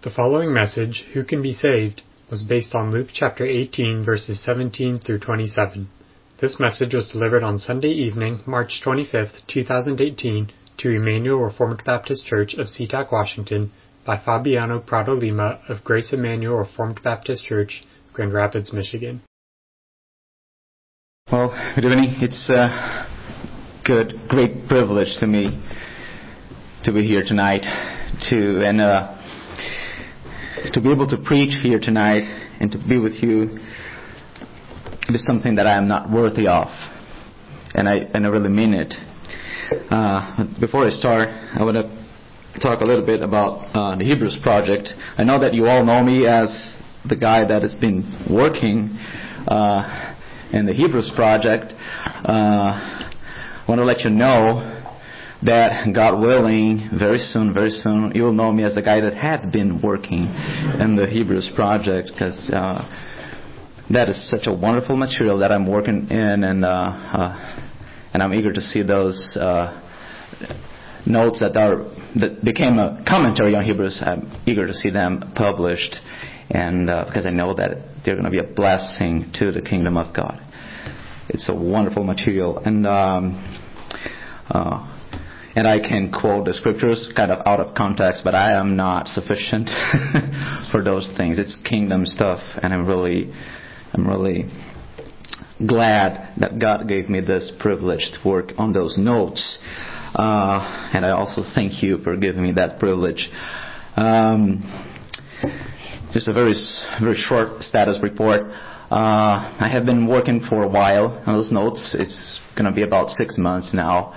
The following message, Who Can Be Saved, was based on Luke chapter 18, verses 17 through 27. This message was delivered on Sunday evening, March 25th, 2018, to Emmanuel Reformed Baptist Church of SeaTac, Washington, by Fabiano Prado Lima of Grace Emmanuel Reformed Baptist Church, Grand Rapids, Michigan. Well, good evening. It's a great privilege to me to be here tonight, to be able to preach here tonight and to be with you. It is something that I am not worthy of, and I really mean it. Before I start, I want to talk a little bit about the Hebrews Project. I know that you all know me as the guy that has been working in the Hebrews Project. I want to let you know that, God willing, very soon, you will know me as the guy that had been working in the Hebrews Project, because that is such a wonderful material that I'm working in, and I'm eager to see those notes that became a commentary on Hebrews. I'm eager to see them published, and because I know that they're going to be a blessing to the kingdom of God. It's a wonderful material, and I can quote the scriptures kind of out of context, but I am not sufficient for those things. It's kingdom stuff, and I'm really glad that God gave me this privilege to work on those notes. And I also thank you for giving me that privilege. Just a very short status report. I have been working for a while on those notes. It's going to be about 6 months now.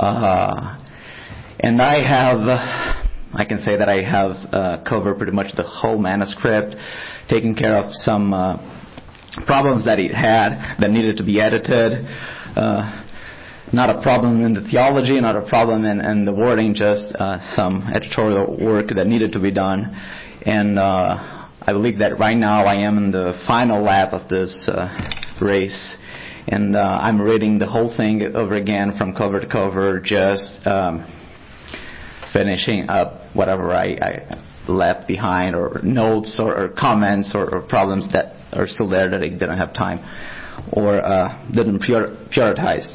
And I can say that I have covered pretty much the whole manuscript, taking care of some problems that it had that needed to be edited. Not a problem in the theology, not a problem in the wording, just some editorial work that needed to be done. And I believe that right now I am in the final lap of this race. And I'm reading the whole thing over again from cover to cover, just finishing up whatever I left behind, or notes or comments or problems that are still there that I didn't have time or didn't prioritize.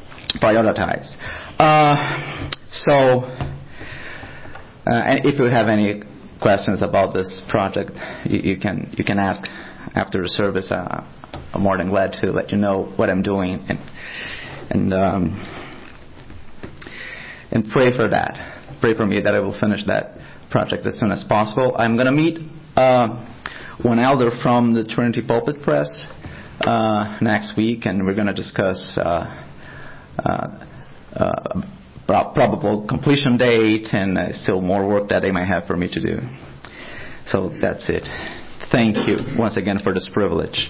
And if you have any questions about this project, you can ask after the service. I'm more than glad to let you know what I'm doing, and pray for that. Pray for me that I will finish that project as soon as possible. I'm going to meet one elder from the Trinity Pulpit Press next week, and we're going to discuss probable completion date and still more work that they might have for me to do. So that's it. Thank you once again for this privilege.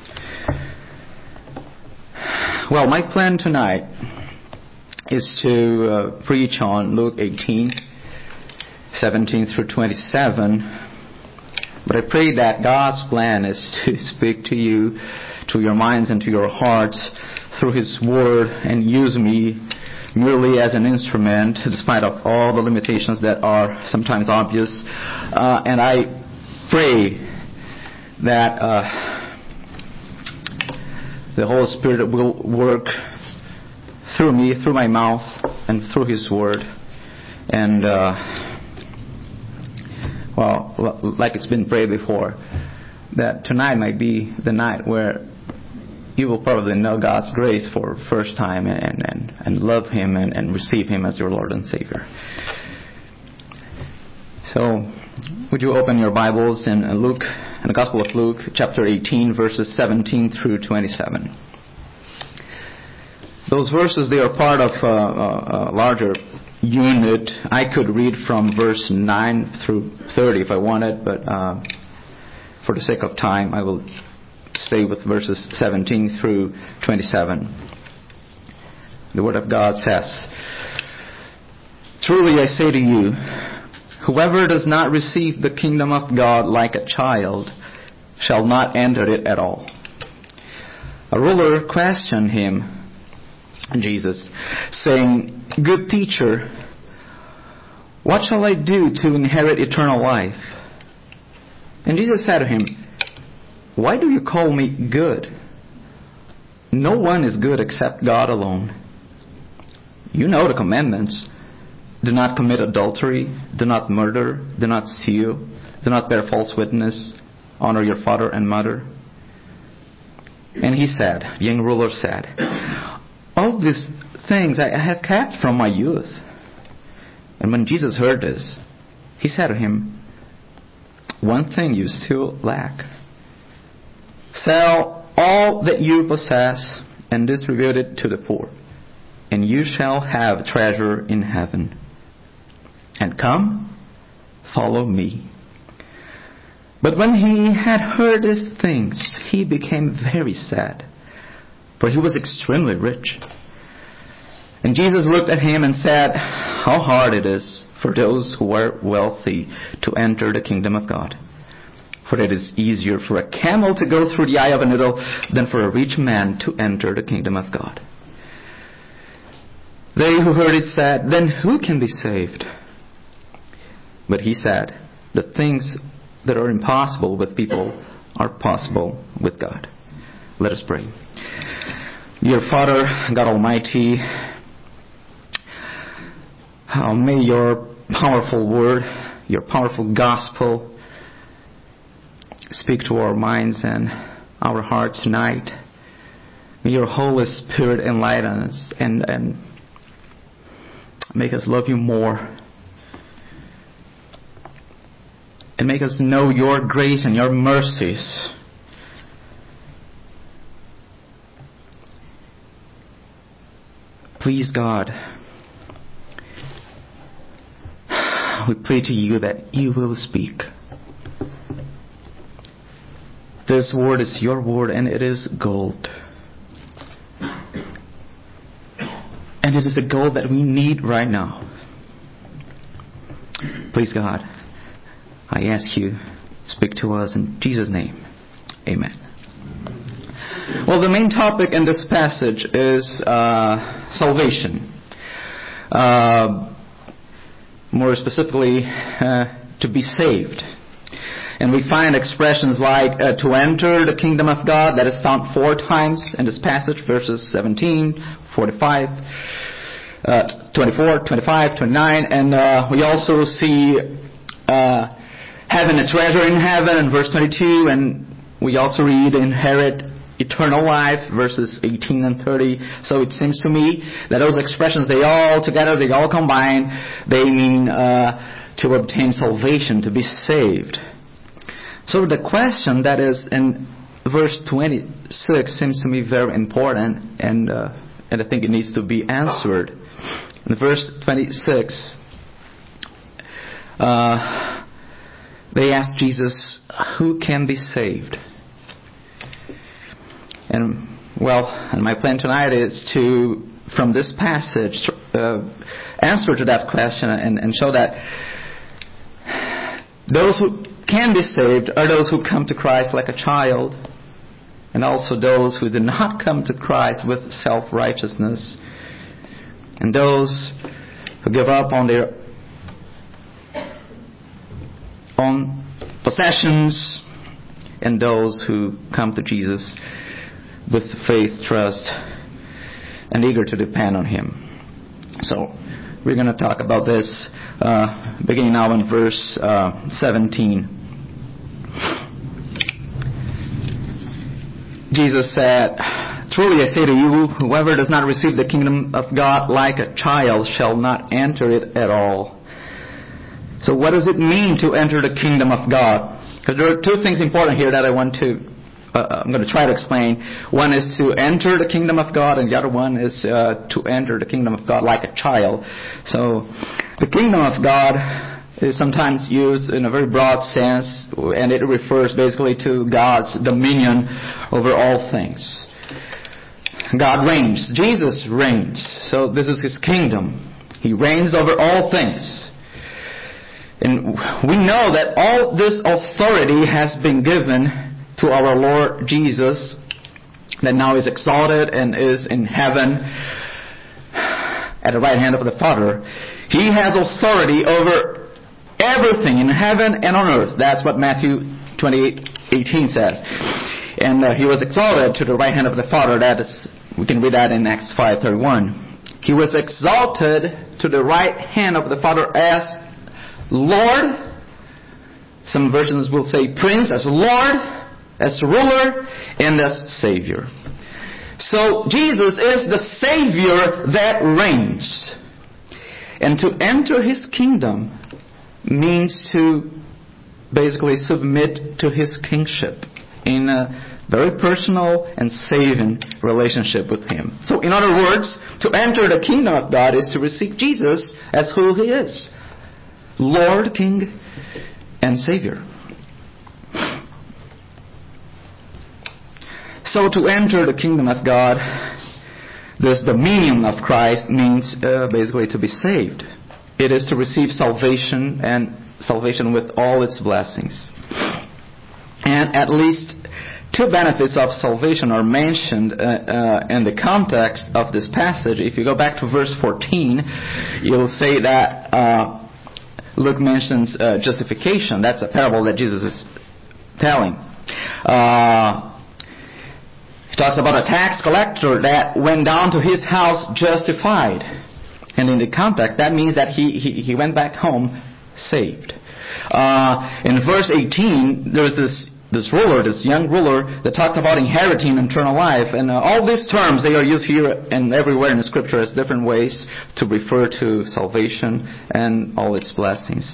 Well, my plan tonight is to preach on Luke 18, 17 through 27. But I pray that God's plan is to speak to you, to your minds and to your hearts through His Word, and use me merely as an instrument, despite of all the limitations that are sometimes obvious. And I pray that the Holy Spirit will work through me, through my mouth, and through His Word. And, like it's been prayed before, that tonight might be the night where you will probably know God's grace for the first time and love Him and receive Him as your Lord and Savior. So, would you open your Bibles in Luke, in the Gospel of Luke, chapter 18, verses 17 through 27. Those verses, they are part of a larger unit. I could read from verse 9 through 30 if I wanted, but for the sake of time, I will stay with verses 17 through 27. The Word of God says, "Truly I say to you, whoever does not receive the kingdom of God like a child shall not enter it at all." A ruler questioned him, Jesus, saying, "Good teacher, what shall I do to inherit eternal life?" And Jesus said to him, "Why do you call me good? No one is good except God alone. You know the commandments. Do not commit adultery. Do not murder. Do not steal. Do not bear false witness. Honor your father and mother." And he said, the young ruler said, "All these things I have kept from my youth." And when Jesus heard this, he said to him, "One thing you still lack. Sell all that you possess and distribute it to the poor, and you shall have treasure in heaven. And come, follow me." But when he had heard these things, he became very sad, for he was extremely rich. And Jesus looked at him and said, "How hard it is for those who are wealthy to enter the kingdom of God. For it is easier for a camel to go through the eye of a needle than for a rich man to enter the kingdom of God." They who heard it said, "Then who can be saved?" But he said, "The things that are impossible with people are possible with God." Let us pray. Dear Father, God Almighty, may your powerful word, your powerful gospel speak to our minds and our hearts tonight. May your Holy Spirit enlighten us and make us love you more. And make us know your grace and your mercies. Please, God, we pray to you that you will speak. This word is your word, and it is gold. And it is the gold that we need right now. Please, God, I ask you, speak to us in Jesus' name. Amen. Well, the main topic in this passage is salvation. More specifically, to be saved. And we find expressions like to enter the kingdom of God, that is found 4 times in this passage, verses 17, 45, 24, 25, 29. And we also see having a treasure in heaven in verse 22. And we also read inherit eternal life, verses 18 and 30. So it seems to me that those expressions, they all combine, they mean to obtain salvation, to be saved. So the question that is in verse 26 seems to me very important, and I think it needs to be answered. In verse 26, they ask Jesus, "Who can be saved?" And my plan tonight is to, from this passage, answer to that question and show that those who can be saved are those who come to Christ like a child, and also those who do not come to Christ with self-righteousness, and those who give up on their own possessions, and those who come to Jesus with faith, trust, and eager to depend on Him. So we're going to talk about this beginning now in verse 17. Jesus said, "Truly I say to you, whoever does not receive the kingdom of God like a child shall not enter it at all." So what does it mean to enter the kingdom of God? Because there are 2 things important here that I'm going to try to explain. One is to enter the kingdom of God, and the other one is to enter the kingdom of God like a child. So the kingdom of God is sometimes used in a very broad sense, and it refers basically to God's dominion over all things. God reigns. Jesus reigns. So this is His kingdom. He reigns over all things. And we know that all this authority has been given to our Lord Jesus, that now is exalted and is in heaven at the right hand of the Father. He has authority over everything in heaven and on earth. That's what Matthew 28:18 says. And he was exalted to the right hand of the Father. That is, we can read that in Acts 5:31. He was exalted to the right hand of the Father as Lord. Some versions will say Prince, as Lord, as ruler, and as Savior. So Jesus is the Savior that reigns. And to enter His kingdom means to basically submit to His kingship in a very personal and saving relationship with Him. So in other words, to enter the kingdom of God is to receive Jesus as who He is. Lord, King, and Savior. So to enter the kingdom of God, the meaning of Christ means basically to be saved. It is to receive salvation, and salvation with all its blessings. And at least two benefits of salvation are mentioned in the context of this passage. If you go back to verse 14, you'll say that Luke mentions justification. That's a parable that Jesus is telling. He talks about a tax collector that went down to his house justified. And in the context, that means that he went back home saved. In verse 18, there's this ruler, this young ruler, that talks about inheriting eternal life. And all these terms, they are used here and everywhere in the Scripture as different ways to refer to salvation and all its blessings.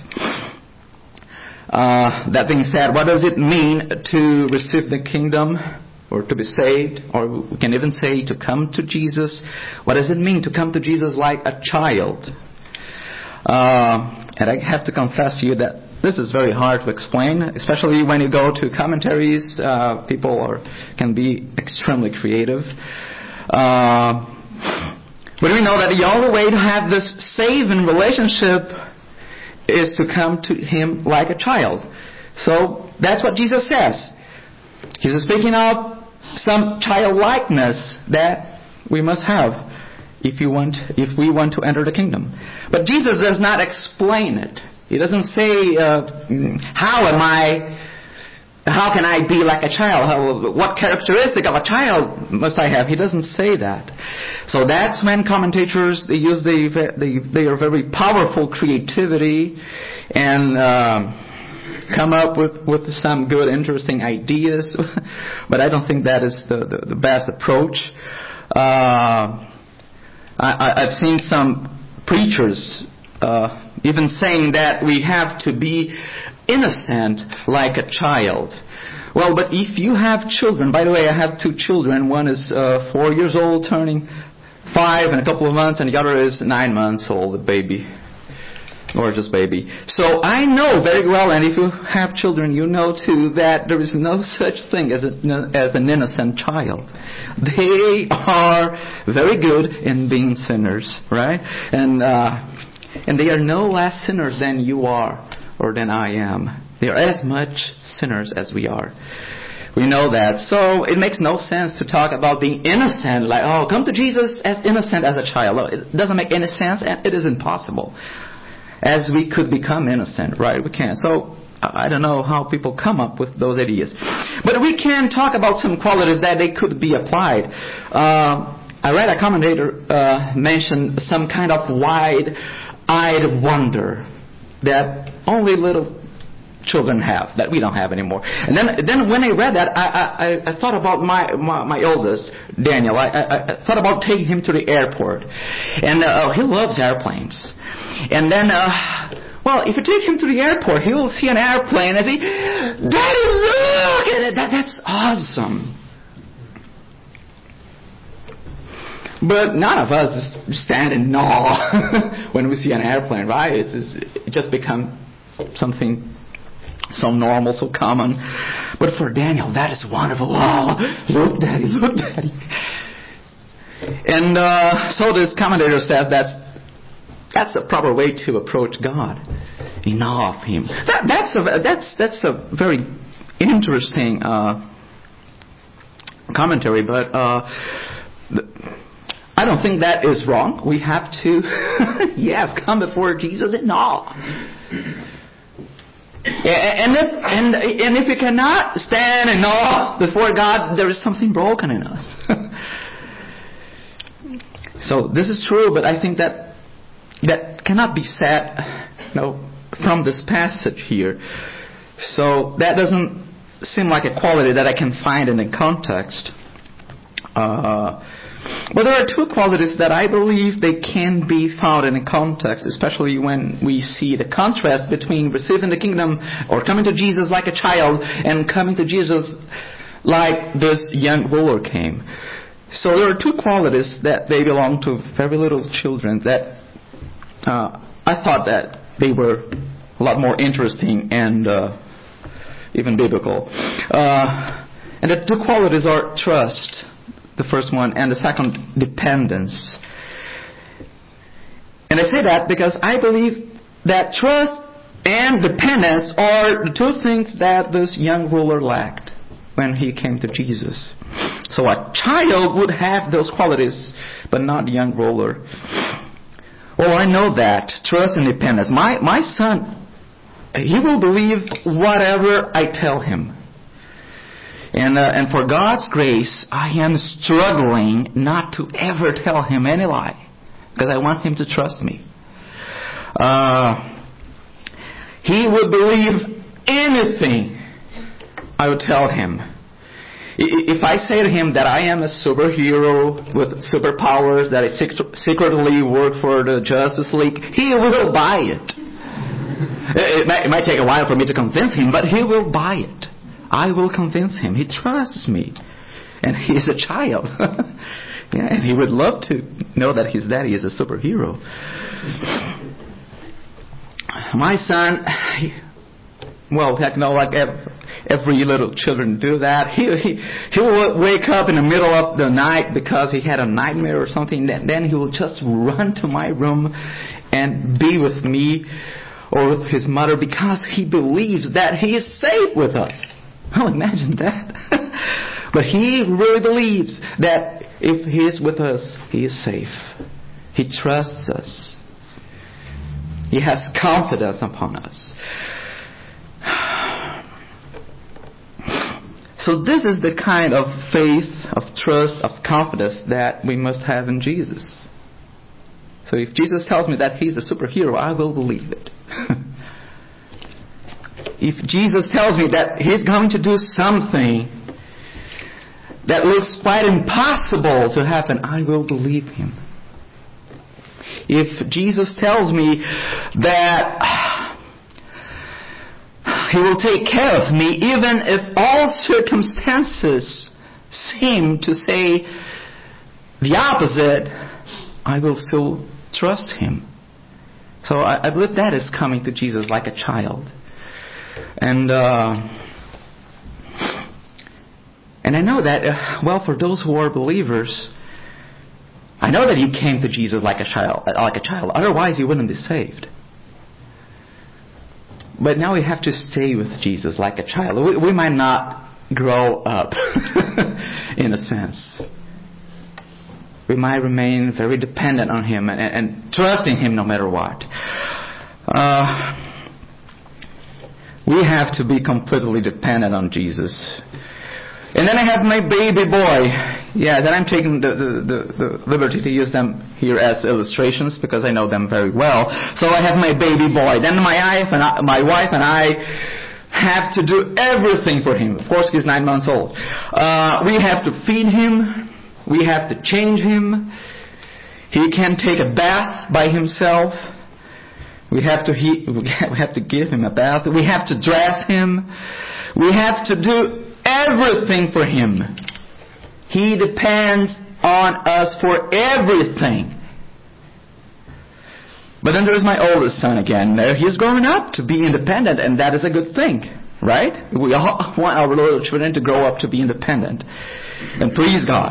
That being said, what does it mean to receive the kingdom, or to be saved, or we can even say to come to Jesus? What does it mean to come to Jesus like a child? And I have to confess to you that this is very hard to explain, especially when you go to commentaries. People can be extremely creative. But we know that the only way to have this saving relationship is to come to Him like a child. So that's what Jesus says. He's speaking of some childlikeness that we must have if we want to enter the kingdom. But Jesus does not explain it. He doesn't say, how can I be like a child? What characteristic of a child must I have? He doesn't say that. So that's when commentators, they use their very powerful creativity and come up with some good, interesting ideas. But I don't think that is the best approach. I've seen some preachers even saying that we have to be innocent like a child. Well, but if you have children, by the way, I have two children. One is 4 years old, turning 5 in a couple of months, and the other is 9 months old, a baby. Gorgeous baby. So I know very well, and if you have children, you know too, that there is no such thing as an innocent child. They are very good in being sinners, right? And they are no less sinners than you are or than I am. They are as much sinners as we are. We know that. So it makes no sense to talk about being innocent, like, oh, come to Jesus as innocent as a child. It doesn't make any sense, and it is impossible. As we could become innocent, right? We can't. So I don't know how people come up with those ideas. But we can talk about some qualities that they could be applied. I read a commentator mention some kind of wide-eyed wonder that only little children have, that we don't have anymore. And then when I read that, I thought about my oldest, Daniel. I thought about taking him to the airport. And he loves airplanes. And then, if you take him to the airport, he will see an airplane and say, Daddy, look! And that's awesome. But none of us stand in awe when we see an airplane, right? It just becomes something so normal, so common. But for Daniel, that is wonderful. Oh, look, Daddy, look, Daddy. And so this commentator says that's the proper way to approach God, in awe of Him. That's a very interesting commentary, but I don't think that is wrong. We have to, yes, come before Jesus in awe. And if we cannot stand in awe before God, there is something broken in us. So this is true, but I think that cannot be said, from this passage here. So that doesn't seem like a quality that I can find in the context. But there are two qualities that I believe they can be found in a context, especially when we see the contrast between receiving the kingdom or coming to Jesus like a child and coming to Jesus like this young ruler came. So there are two qualities that they belong to very little children that I thought that they were a lot more interesting and even biblical. And the two qualities are trust, the first one, and the second, dependence. And I say that because I believe that trust and dependence are the two things that this young ruler lacked when he came to Jesus. So a child would have those qualities, but not the young ruler. Oh, I know that. Trust and dependence. My son, he will believe whatever I tell him. And for God's grace, I am struggling not to ever tell him any lie, because I want him to trust me. He would believe anything I would tell him. If I say to him that I am a superhero with superpowers, that I secretly work for the Justice League, he will buy it. It might take a while for me to convince him, but he will buy it. I will convince him. He trusts me. And he's a child. Yeah, and he would love to know that his daddy is a superhero. My son, like every little children do that. He will wake up in the middle of the night because he had a nightmare or something. Then he will just run to my room and be with me or with his mother because he believes that he is safe with us. Oh, imagine that. But he really believes that if he is with us, he is safe. He trusts us. He has confidence upon us. So this is the kind of faith, of trust, of confidence that we must have in Jesus. So if Jesus tells me that he's a superhero, I will believe it. If Jesus tells me that he's going to do something that looks quite impossible to happen, I will believe him. If Jesus tells me that he will take care of me, even if all circumstances seem to say the opposite, I will still trust him. So I believe that is coming to Jesus like a child. And I know that, for those who are believers, I know that you came to Jesus like a child. Otherwise, you wouldn't be saved. But now we have to stay with Jesus like a child. We might not grow up, in a sense. We might remain very dependent on him and trusting him no matter what. We have to be completely dependent on Jesus. And then I have my baby boy. Yeah, then I'm taking the liberty to use them here as illustrations because I know them very well. So I have my baby boy. Then my wife and I have to do everything for him. Of course, he's 9 months old. We have to feed him. We have to change him. He can't take a bath by himself. We have to give him a bath. We have to dress him. We have to do everything for him. He depends on us for everything. But then there's my oldest son again. He's growing up to be independent, and that is a good thing, right? We all want our little children to grow up to be independent and please God.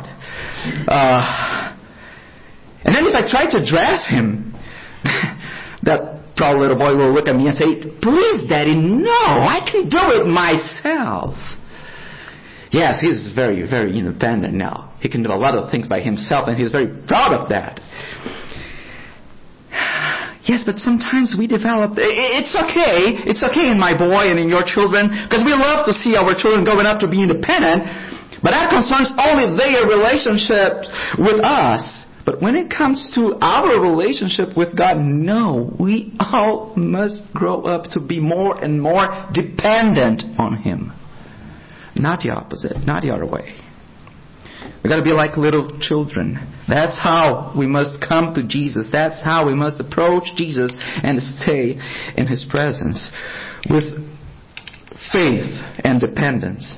And then if I try to dress him, that proud little boy will look at me and say, "Please, Daddy, no, I can do it myself." Yes, he's very, very independent now. He can do a lot of things by himself, and he's very proud of that. Yes, but sometimes we develop, it's okay in my boy and in your children, because we love to see our children growing up to be independent, but that concerns only their relationship with us. But when it comes to our relationship with God, no, we all must grow up to be more and more dependent on Him. Not the opposite, not the other way. We've got to be like little children. That's how we must come to Jesus. That's how we must approach Jesus and stay in His presence with faith and dependence,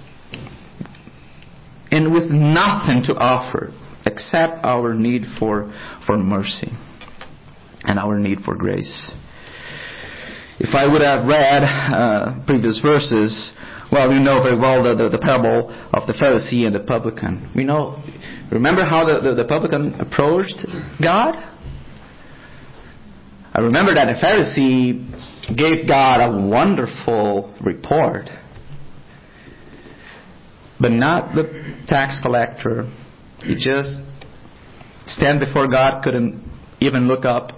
and with nothing to offer except our need for mercy and our need for grace. If I would have read previous verses, well, you know very well the parable of the Pharisee and the publican. Remember how the publican approached God? I remember that the Pharisee gave God a wonderful report, but not the tax collector. He just stand before God, couldn't even look up.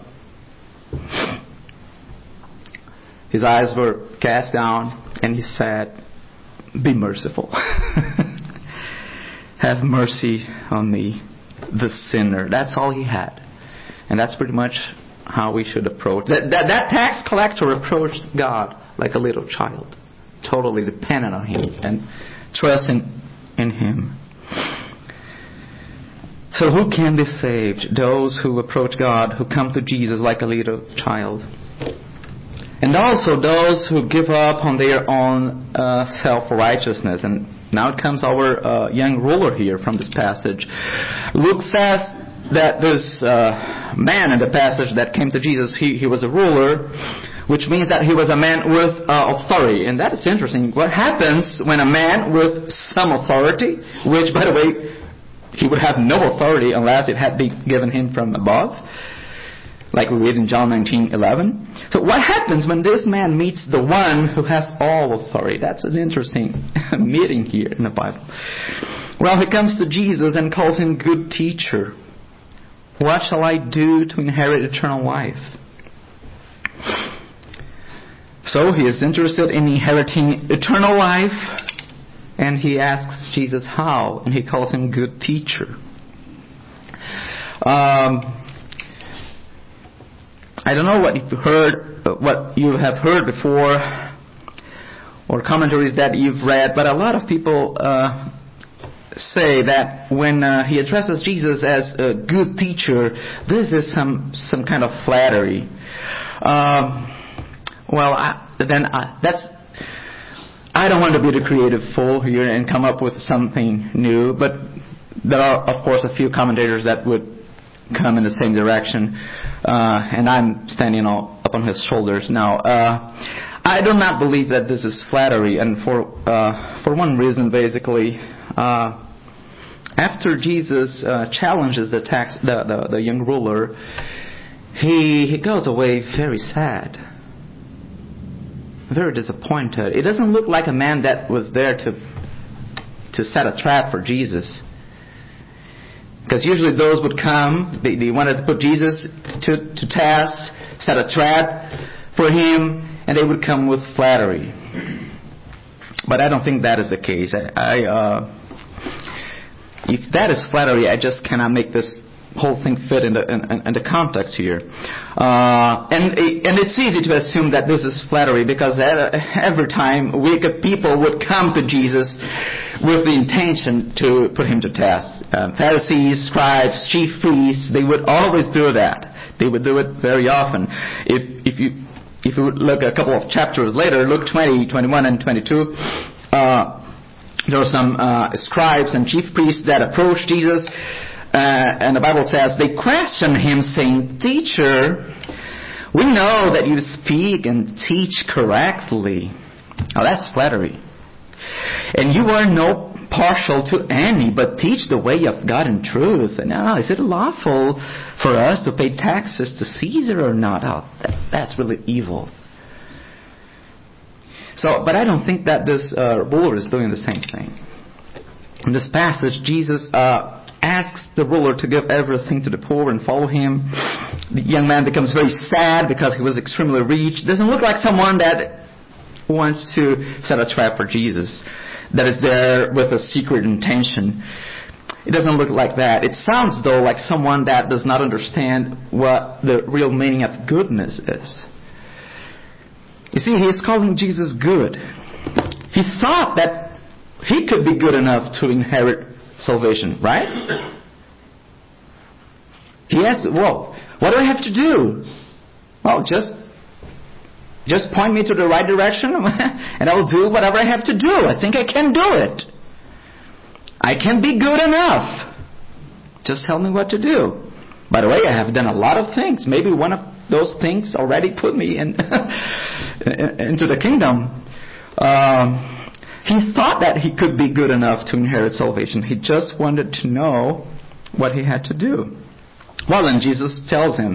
His eyes were cast down, and he said, "Be merciful. Have mercy on me, the sinner." That's all he had. And that's pretty much how we should approach. That tax collector approached God like a little child, totally dependent on Him and trusting in Him. So who can be saved? Those who approach God, who come to Jesus like a little child. And also those who give up on their own self-righteousness. And now it comes our young ruler here from this passage. Luke says that this man in the passage that came to Jesus, he was a ruler, which means that he was a man with authority. And that is interesting. What happens when a man with some authority, which, by the way, he would have no authority unless it had been given him from above, like we read in John 19:11. So what happens when this man meets the one who has all authority? That's an interesting meeting here in the Bible. Well, he comes to Jesus and calls him good teacher. What shall I do to inherit eternal life? So he is interested in inheriting eternal life, and he asks Jesus how, and he calls him good teacher. I don't know what you have heard before, or commentaries that you've read, but a lot of people say that when he addresses Jesus as a good teacher, this is some kind of flattery. I don't want to be the creative fool here and come up with something new, but there are, of course, a few commentators that would come in the same direction, and I'm standing up on his shoulders now. I do not believe that this is flattery, and for one reason, basically. After Jesus challenges the young ruler, he goes away very sad, very disappointed. It doesn't look like a man that was there to set a trap for Jesus. Because usually those would come, they wanted to put Jesus to test, set a trap for him, and they would come with flattery. But I don't think that is the case. If that is flattery, I just cannot make this whole thing fit in the context here. And it's easy to assume that this is flattery, because every time wicked people would come to Jesus with the intention to put him to test. Pharisees, scribes, chief priests, they would always do that. They would do it very often. If you would look a couple of chapters later, Luke 20, 21, and 22, there are some scribes and chief priests that approached Jesus, and the Bible says they questioned him, saying, "Teacher, we know that you speak and teach correctly." Now that's flattery. "And you are no partial to any, but teach the way of God in truth. And now, is it lawful for us to pay taxes to Caesar or not?" Oh, that's really evil. So, but I don't think that this ruler is doing the same thing. In this passage, Jesus asks the ruler to give everything to the poor and follow him. The young man becomes very sad because he was extremely rich. Doesn't look like someone that wants to set a trap for Jesus, that is there with a secret intention. It doesn't look like that. It sounds, though, like someone that does not understand what the real meaning of goodness is. You see, he is calling Jesus good. He thought that he could be good enough to inherit salvation, right? He asked, well, what do I have to do? Well, just point me to the right direction and I'll do whatever I have to do. I think I can do it. I can be good enough. Just tell me what to do. By the way, I have done a lot of things. Maybe one of those things already put me into the kingdom. He thought that he could be good enough to inherit salvation. He just wanted to know what he had to do. Well, then Jesus tells him,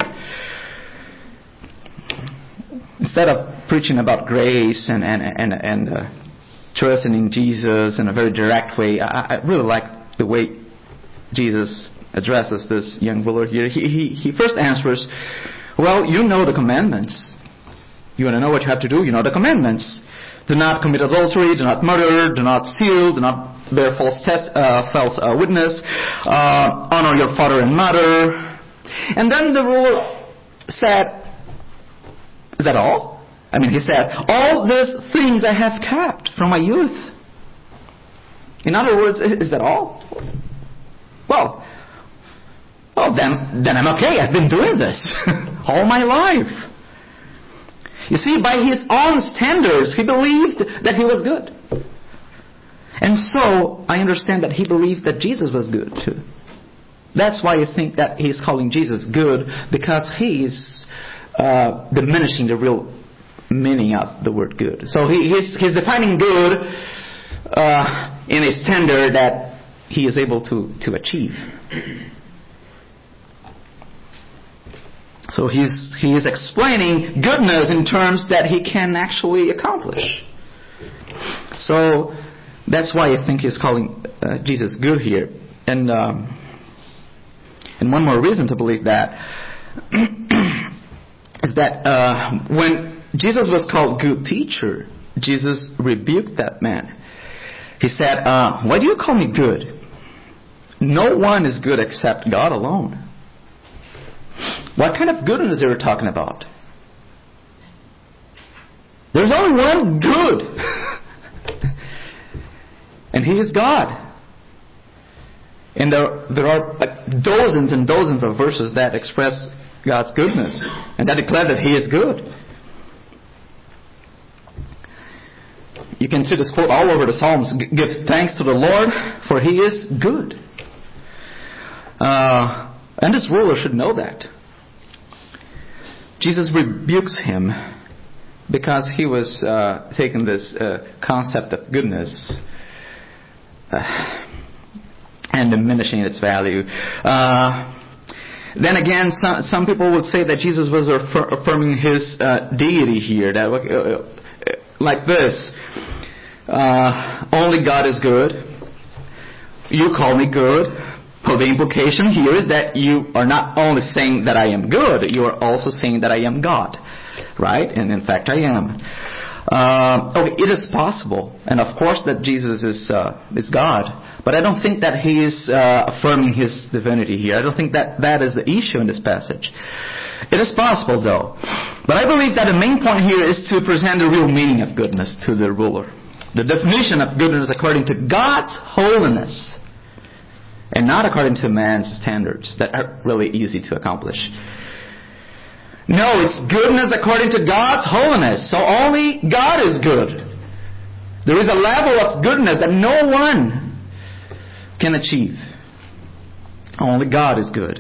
instead of preaching about grace and trusting in Jesus in a very direct way, I really like the way Jesus addresses this young ruler here. He first answers, well, you know the commandments. You want to know what you have to do? You know the commandments. Do not commit adultery, do not murder, do not steal, do not bear false witness, honor your father and mother. And then the ruler said, is that all? I mean, he said, all these things I have kept from my youth. In other words, is that all? Well, then I'm okay. I've been doing this all my life. You see, by his own standards, he believed that he was good. And so, I understand that he believed that Jesus was good too. That's why I think that he's calling Jesus good, because he's diminishing the real meaning of the word good. So he's defining good in a standard that he is able to achieve. So he is explaining goodness in terms that he can actually accomplish. So that's why I think he's calling Jesus good here. And one more reason to believe that is that when Jesus was called good teacher, Jesus rebuked that man. He said, why do you call me good? No one is good except God alone. What kind of goodness are you talking about? There's only one good. And He is God. And there are dozens and dozens of verses that express God's goodness and that declare that He is good. You can see this quote all over the Psalms. Give thanks to the Lord, for He is good. And this ruler should know that. Jesus rebukes him because he was taking this concept of goodness and diminishing its value. Then again, some people would say that Jesus was affirming His deity here. That like this, only God is good. You call me good. So the implication here is that you are not only saying that I am good, you are also saying that I am God. Right? And in fact I am. It is possible, and of course that Jesus is God, but I don't think that He is affirming His divinity here. I don't think that is the issue in this passage. It is possible though. But I believe that the main point here is to present the real meaning of goodness to the ruler. The definition of goodness according to God's holiness, and not according to man's standards that are really easy to accomplish. No, it's goodness according to God's holiness. So only God is good. There is a level of goodness that no one can achieve. Only God is good.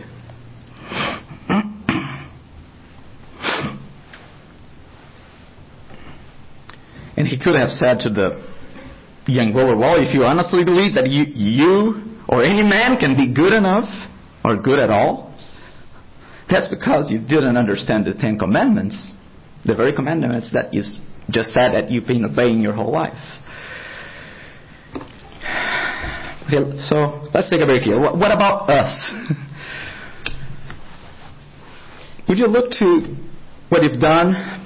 And he could have said to the young ruler, well, if you honestly believe that you or any man can be good enough or good at all, that's because you didn't understand the 10 Commandments, the very commandments that you just said that you've been obeying your whole life. So let's take a break here. What about us? Would you look to what you've done?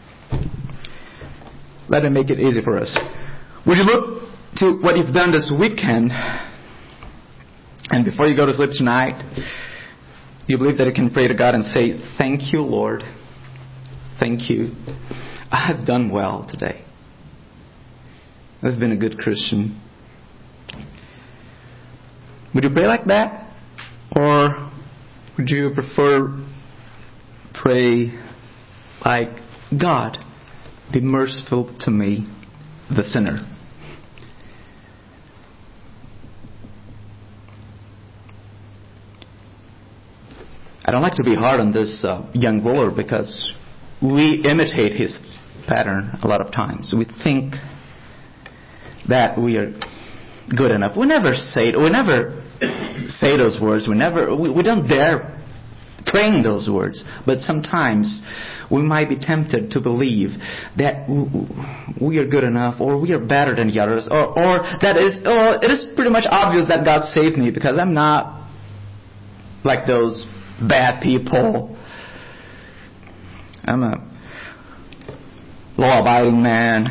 Let me make it easy for us. Would you look to what you've done this weekend? And before you go to sleep tonight, you believe that you can pray to God and say, "Thank you, Lord. Thank you. I have done well today. I've been a good Christian." Would you pray like that? Or would you prefer pray like, "God, be merciful to me, the sinner"? I don't like to be hard on this young ruler because we imitate his pattern a lot of times. We think that we are good enough. We never say it. We never say those words. We don't dare praying those words. But sometimes we might be tempted to believe that we are good enough, or we are better than the others, or it is pretty much obvious that God saved me because I'm not like those bad people. I'm a law-abiding man.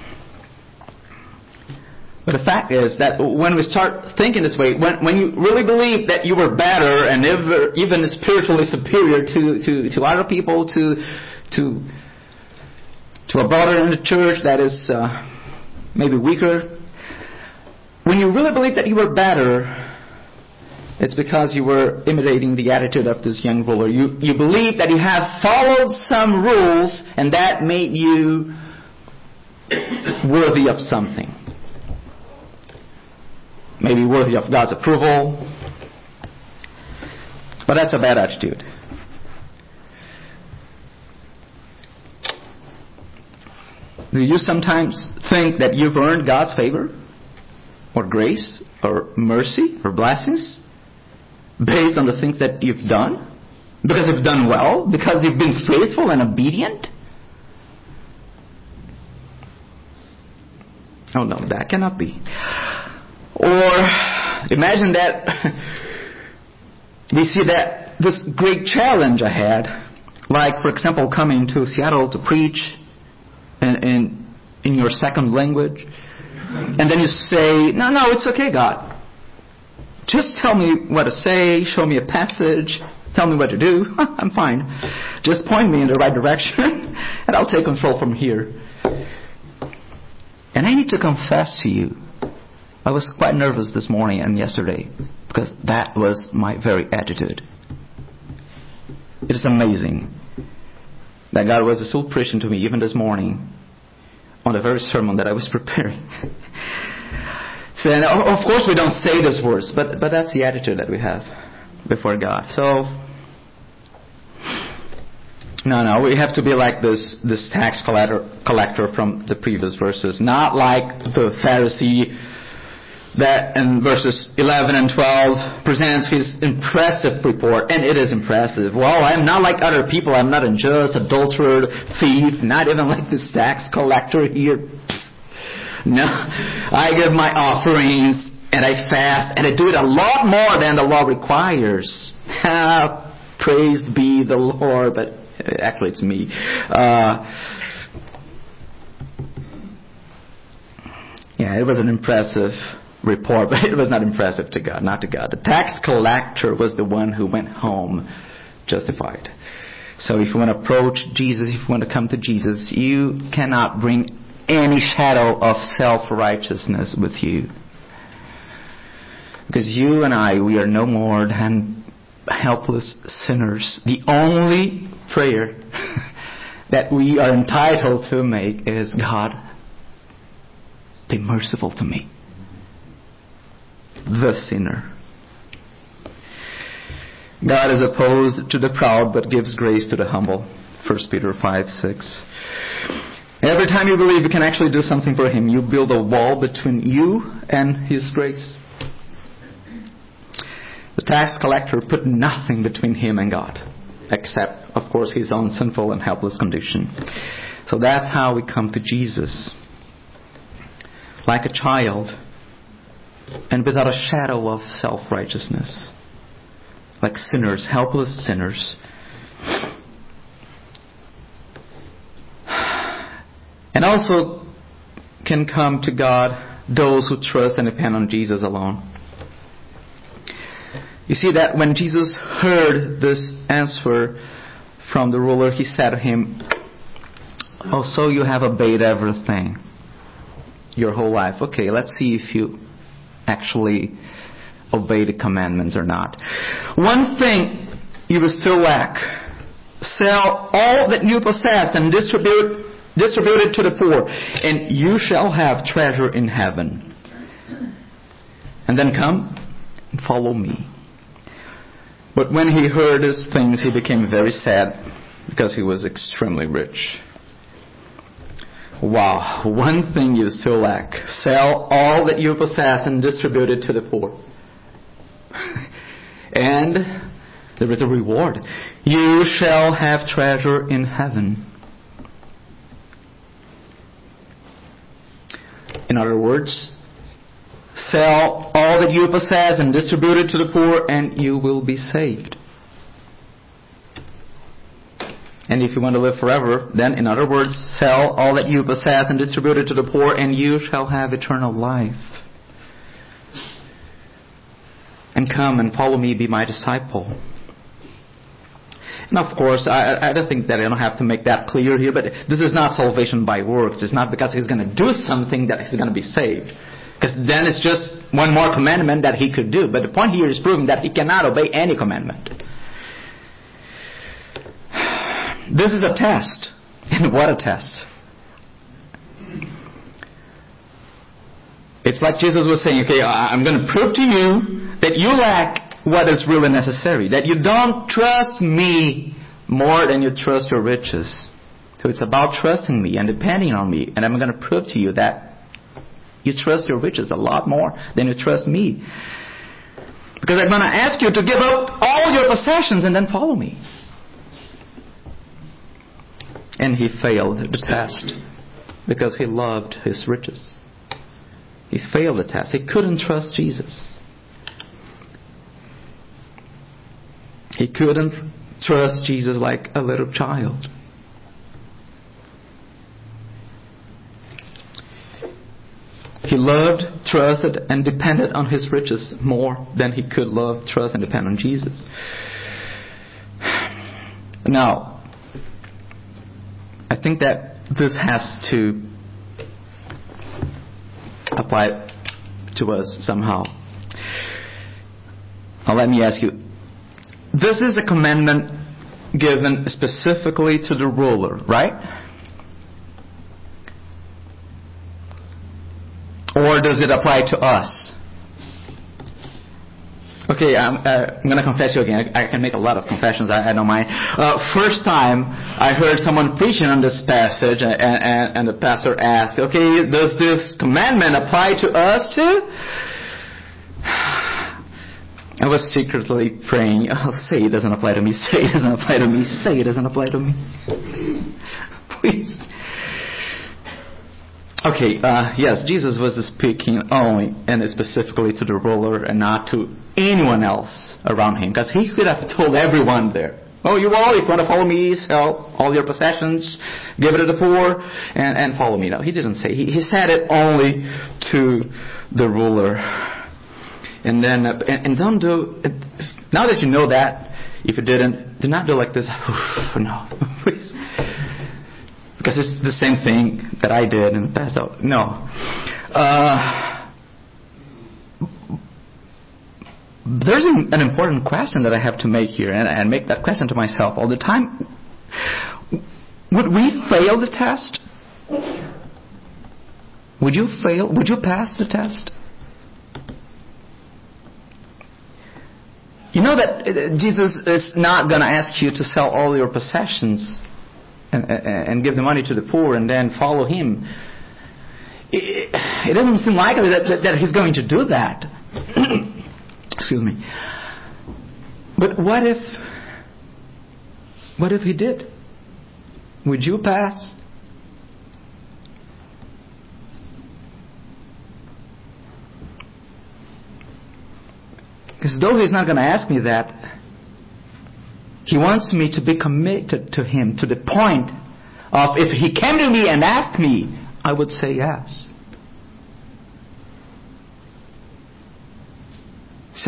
But the fact is that when we start thinking this way, when you really believe that you were better and even spiritually superior to other people, to a brother in the church that is maybe weaker, when you really believe that you were better, it's because you were imitating the attitude of this young ruler. You believe that you have followed some rules and that made you worthy of something. Maybe worthy of God's approval. But that's a bad attitude. Do you sometimes think that you've earned God's favor? Or grace? Or mercy? Or blessings? Based on the things that you've done? Because you've done well? Because you've been faithful and obedient? Oh no, that cannot be. Or imagine that we see that this great challenge I had, like for example coming to Seattle to preach in your second language, and then you say, no, it's okay, God. Just tell me what to say, show me a passage, tell me what to do. I'm fine. Just point me in the right direction and I'll take control from here. And I need to confess to you, I was quite nervous this morning and yesterday because that was my very attitude. It is amazing that God was still preaching to me even this morning on the very sermon that I was preparing. So, and of course we don't say those words, but that's the attitude that we have before God. So, no, we have to be like this tax collector from the previous verses, not like the Pharisee that in verses 11 and 12 presents his impressive report, and it is impressive. Well, I'm not like other people. I'm not unjust, adulterer, thief, not even like this tax collector here. No, I give my offerings, and I fast, and I do it a lot more than the law requires. Praise be the Lord, but actually it's me. It was an impressive report, but it was not impressive to God, not to God. The tax collector was the one who went home justified. So if you want to approach Jesus, if you want to come to Jesus, you cannot bring any shadow of self-righteousness with you. Because you and I, we are no more than helpless sinners. The only prayer that we are entitled to make is, God, be merciful to me, the sinner. God is opposed to the proud but gives grace to the humble. 1 Peter 5:6. Every time you believe you can actually do something for Him, you build a wall between you and His grace. The tax collector put nothing between him and God, except, of course, his own sinful and helpless condition. So that's how we come to Jesus. Like a child, and without a shadow of self-righteousness. Like sinners, helpless sinners. And also can come to God those who trust and depend on Jesus alone. You see that when Jesus heard this answer from the ruler, he said to him, "Oh, so you have obeyed everything your whole life. Okay, let's see if you actually obey the commandments or not. One thing you will still lack. Sell all that you possess and distribute it to the poor, and you shall have treasure in heaven. And then come and follow me." But when he heard these things, he became very sad, because he was extremely rich. Wow, one thing you still lack. Sell all that you possess and distribute it to the poor. And there is a reward. You shall have treasure in heaven. In other words, sell all that you possess and distribute it to the poor, and you will be saved. And if you want to live forever, then, in other words, sell all that you possess and distribute it to the poor, and you shall have eternal life. And come and follow me, be my disciple. And of course, I don't think that I don't have to make that clear here, but this is not salvation by works. It's not because he's going to do something that he's going to be saved. Because then it's just one more commandment that he could do. But the point here is proving that he cannot obey any commandment. This is a test. And what a test. It's like Jesus was saying, okay, I'm going to prove to you that you lack what is really necessary. That you don't trust me more than you trust your riches. So it's about trusting me and depending on me. And I'm going to prove to you that you trust your riches a lot more than you trust me. Because I'm going to ask you to give up all your possessions and then follow me. And he failed the test because he loved his riches. He failed the test. He couldn't trust Jesus. He couldn't trust Jesus like a little child. He loved, trusted, and depended on his riches more than he could love, trust, and depend on Jesus. Now, I think that this has to apply to us somehow. Now let me ask you, this is a commandment given specifically to the ruler, right? Or does it apply to us? Okay, I'm going to confess you again. I can make a lot of confessions. I don't mind. First time I heard someone preaching on this passage, and the pastor asked, okay, does this commandment apply to us too? I was secretly praying, oh, say it doesn't apply to me, say it doesn't apply to me, say it doesn't apply to me. Please. Okay, yes, Jesus was speaking only and specifically to the ruler and not to anyone else around him. Because he could have told everyone there, oh, you all, if you want to follow me, sell all your possessions, give it to the poor, and follow me. No, he didn't say. He said it only to the ruler. And then, and don't do, now that you know that, if you didn't, do not do like this, no, please. Because it's the same thing that I did in the past. No. There's an important question that I have to make here, and make that question to myself all the time. Would we fail the test? Would you fail? Would you pass the test? You know that Jesus is not going to ask you to sell all your possessions and give the money to the poor and then follow him. It doesn't seem likely that he's going to do that. Excuse me. But what if he did? Would you pass? Because though He's not going to ask me that, He wants me to be committed to Him to the point of if He came to me and asked me, I would say yes. So,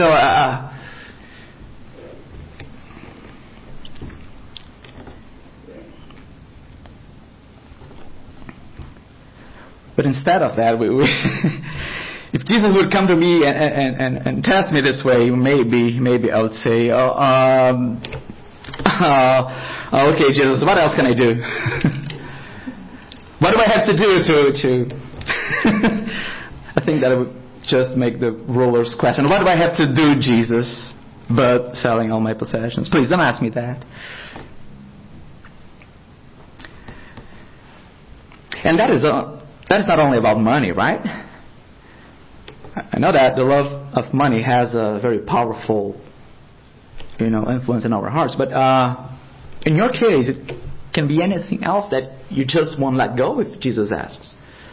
but instead of that, if Jesus would come to me and test me this way, maybe I would say, okay, Jesus, what else can I do? What do I have to do to I think that I would just make the ruler's question. What do I have to do, Jesus, but selling all my possessions? Please don't ask me that. And that is not only about money, right? I know that the love of money has a very powerful, influence in our hearts. But in your case, it can be anything else that you just won't let go if Jesus asks.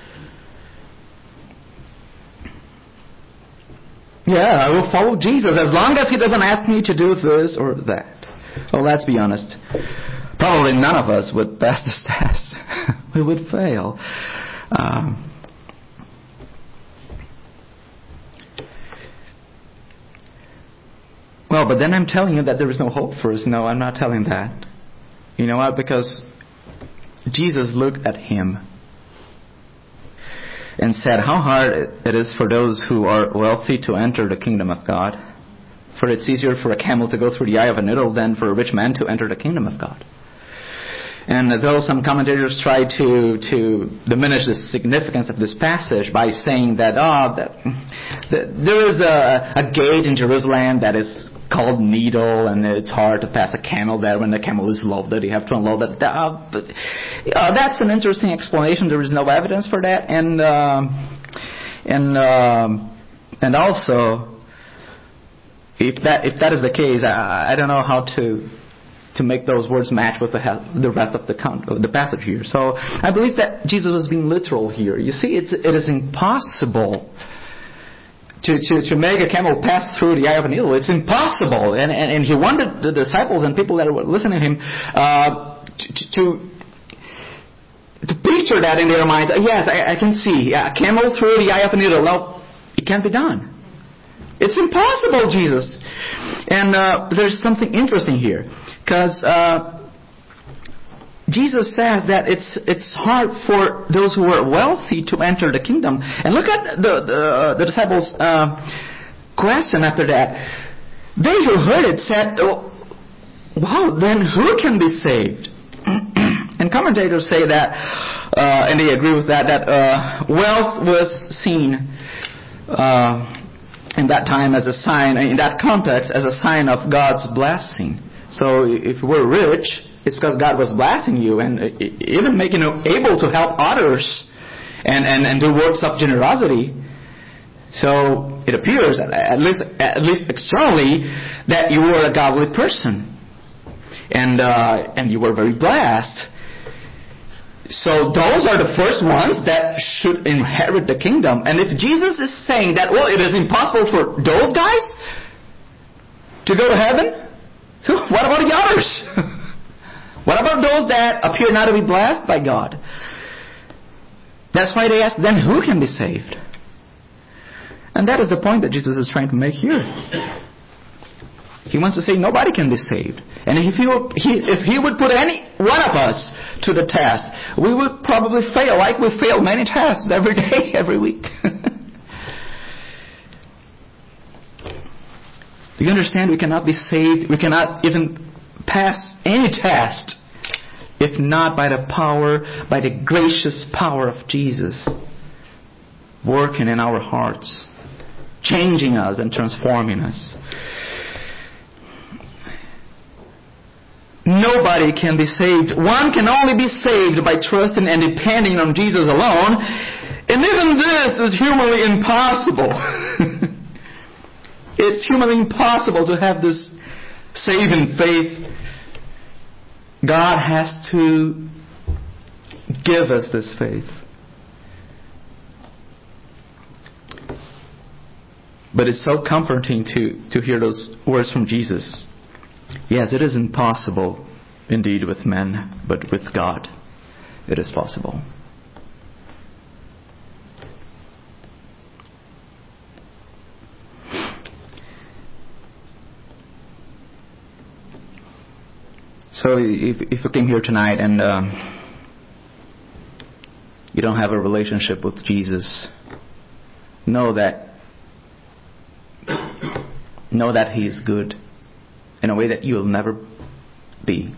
Yeah, I will follow Jesus as long as He doesn't ask me to do this or that. Oh, let's be honest. Probably none of us would pass this test. We would fail. Well, but then I'm telling you that there is no hope for us. No, I'm not telling that. You know what? Because Jesus looked at him and said, how hard it is for those who are wealthy to enter the kingdom of God. For it's easier for a camel to go through the eye of a needle than for a rich man to enter the kingdom of God. And though some commentators try to diminish the significance of this passage by saying that there is a gate in Jerusalem that is called Needle, and it's hard to pass a camel there. When the camel is loaded, you have to unload it. That's an interesting explanation. There is no evidence for that, and also, if that is the case, I don't know how to make those words match with the rest of the passage here. So I believe that Jesus was being literal here. You see, it is impossible to make a camel pass through the eye of a needle. It's impossible. And He wanted the disciples and people that were listening to Him to picture that in their minds. Yes, I can see a camel through the eye of a needle. No, it can't be done. It's impossible, Jesus. And there's something interesting here. Because Jesus says that it's hard for those who are wealthy to enter the kingdom. And look at the disciples' question after that. They who heard it said, wow, then who can be saved? And commentators say that, and they agree with that wealth was seen in that time as a sign, in that context, as a sign of God's blessing. So if you were rich, it's because God was blessing you and even making you able to help others and do works of generosity. So it appears, at least externally, that you were a godly person and you were very blessed. So those are the first ones that should inherit the kingdom. And if Jesus is saying that, well, it is impossible for those guys to go to heaven, so what about the others? What about those that appear not to be blessed by God? That's why they ask, then who can be saved? And that is the point that Jesus is trying to make here. He wants to say nobody can be saved. And if he would put any one of us to the test, we would probably fail, like we fail many tests every day, every week. Do you understand? We cannot be saved. We cannot even pass any test if not by the power, by the gracious power of Jesus working in our hearts, changing us and transforming us. Nobody can be saved. One can only be saved by trusting and depending on Jesus alone. And even this is humanly impossible. It's humanly impossible to have this saving faith. God has to give us this faith. But it's so comforting to hear those words from Jesus. Yes, it is impossible indeed with men, but with God it is possible. So if you came here tonight and you don't have a relationship with Jesus, know that He is good in a way that you will never be.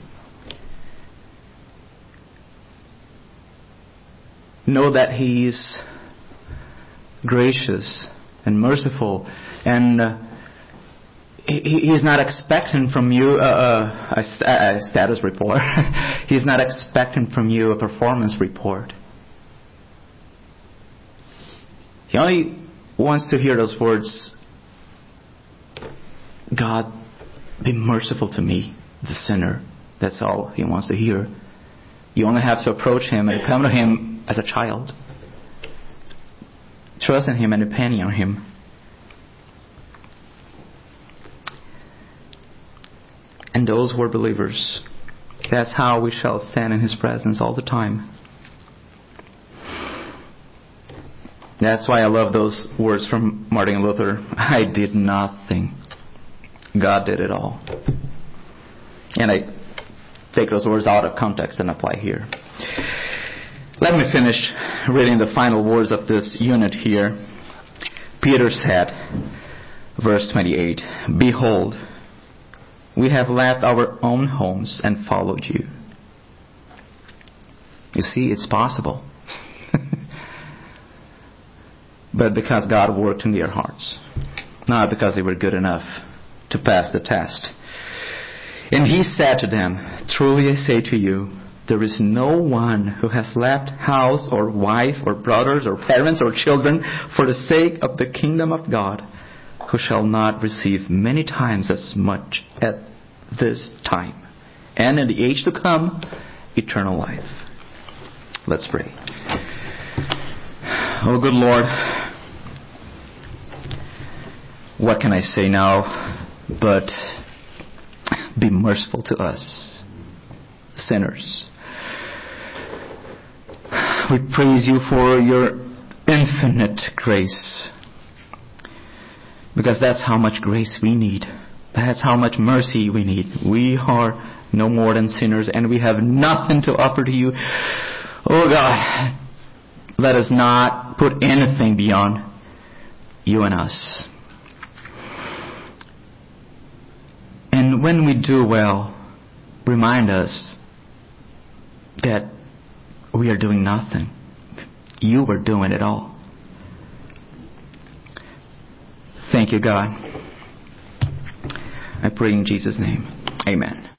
Know that He is gracious and merciful, and He is not expecting from you a status report. He is not expecting from you a performance report. He only wants to hear those words, God, be merciful to me, the sinner. That's all He wants to hear. You only have to approach Him and come to Him as a child. Trust in Him and depending on Him. And those who are believers, that's how we shall stand in His presence all the time. That's why I love those words from Martin Luther. I did nothing. God did it all. And I take those words out of context and apply here. Let me finish reading the final words of this unit here. Peter said, verse 28, Behold, we have left our own homes and followed you. You see, it's possible. But because God worked in their hearts. Not because they were good enough to pass the test. And He said to them, Truly I say to you, there is no one who has left house or wife or brothers or parents or children for the sake of the kingdom of God, who shall not receive many times as much at this time, and in the age to come, eternal life. Let's pray. Oh, good Lord, what can I say now but be merciful to us, sinners. We praise You for Your infinite grace, because that's how much grace we need. That's how much mercy we need. We are no more than sinners, and we have nothing to offer to You. Oh God, let us not put anything beyond You and us. And when we do well, remind us that we are doing nothing. You were doing it all. Thank You, God. I pray in Jesus' name. Amen.